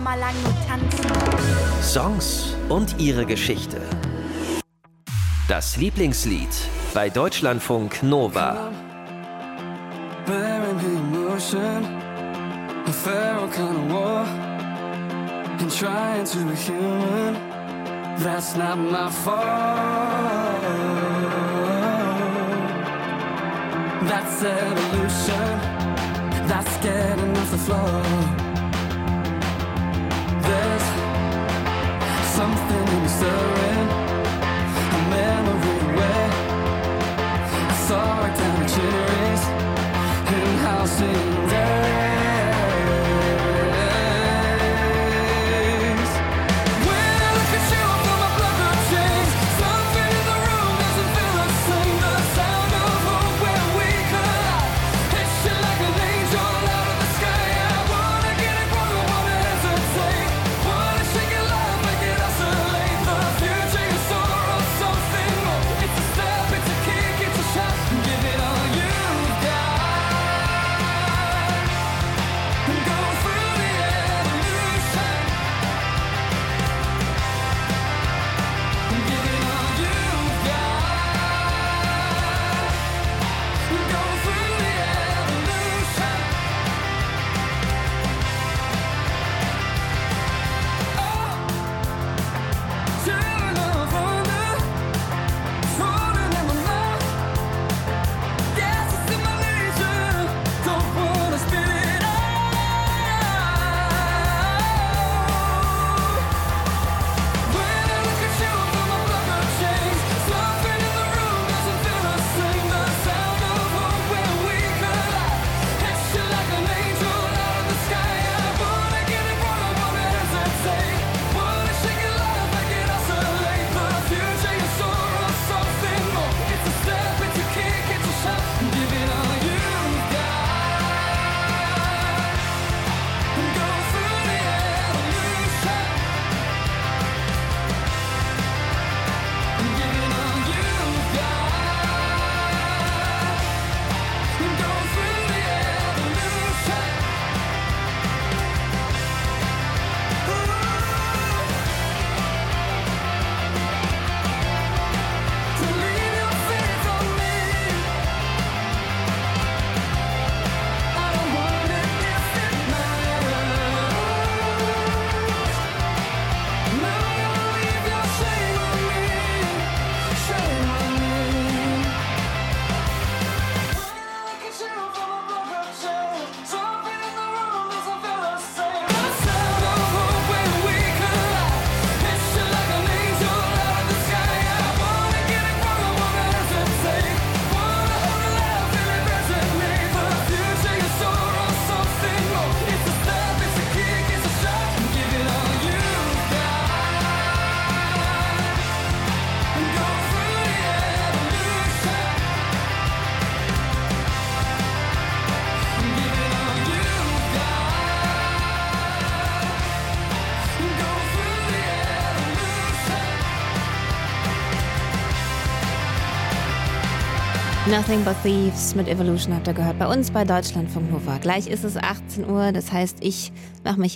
Mal lang nur tanzen. Songs und ihre Geschichte. Das Lieblingslied bei Deutschlandfunk Nova. That's evolution. That's getting off the floor. There's something in stirring, a memory where I saw it down the cherries in housing days. When I look at you, I feel my blood run change. Something in the room doesn't feel the same. The sound of hope where we collide. Hits you like an angel out of the sky. I wanna get it wrong, I wanna hesitate. Wanna shake it loud, make it oscillate. The future is sorrow, something more. It's a step, it's a kick, it's a shot. Give it all you've got. And go through the evolution. And give it all you've got. And go through the evolution. Turn of wonder, falling in my mouth. Guess it's in my nature, don't wanna spit it out. When I look at you, I feel my blood run change. Something in the room doesn't feel the same. The sound of hope when we collide. Hits you like an angel out of the sky. I wanna get it wrong, I wanna hesitate. Wanna shake it loud, make it oscillate. The future is sorrow, something more. It's a step, it's a kick, it's a shot. Give it all you've got. And go through the evolution. And give it all you've got. And go through the evolution. To leave your faith on me. I don't want it if it matters. No, don't leave your shame on me. Shame on me. When I look at you, feel my blood run change. Something in the room doesn't feel the same. The sound of hope when we collide. Hits you like an angel out of the sky. I wanna get it wrong, I wanna hesitate. Wanna hold it loud, feel it resonate. The future is sorrow, something more. It's a step, it's a kick, it's a shot. Give it all you've got. And go through the evolution. And give it all you've got. And go through the evolution. Nothing But Thieves mit Evolution habt ihr gehört bei uns bei Deutschlandfunk Nova. Gleich ist es 18 Uhr, das heißt, ich mache mich